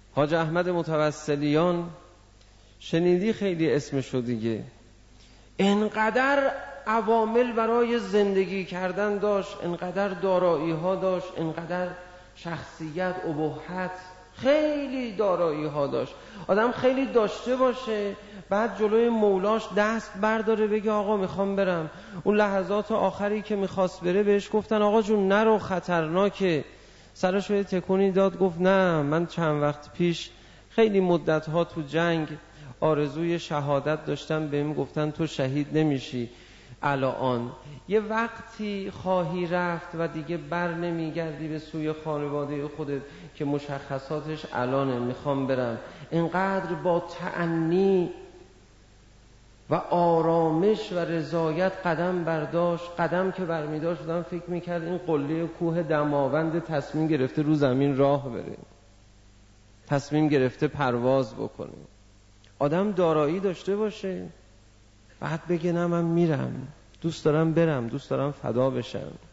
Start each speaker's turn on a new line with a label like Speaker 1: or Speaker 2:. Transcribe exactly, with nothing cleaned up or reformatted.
Speaker 1: حاج احمد متوسلیان شنیدی خیلی اسمشو دیگه، انقدر عوامل برای زندگی کردن داشت، انقدر دارایی ها داشت، انقدر شخصیت، ابهت، خیلی دارایی ها داشت. آدم خیلی داشته باشه بعد جلوی مولاش دست برداره بگه آقا میخوام برم. اون لحظات آخری که میخواست بره بهش گفتن آقا جون نرو خطرناکه، سرش رو تکونی داد گفت نه من چند وقت پیش خیلی مدت ها تو جنگ آرزوی شهادت داشتم، بهم گفتن تو شهید نمیشی الان، یه وقتی خواهی رفت و دیگه بر نمیگردی به سوی خانواده خودت که مشخصاتش الانه، میخوام برم. اینقدر با تأنی و آرامش و رضایت قدم برداشت. قدم که برمیداشت بودم فکر میکرد این قله کوه دماوند تصمیم گرفته رو زمین راه بره، تصمیم گرفته پرواز بکنه. آدم دارایی داشته باشه بعد بگه نه من میرم، دوست دارم برم، دوست دارم فدا بشم.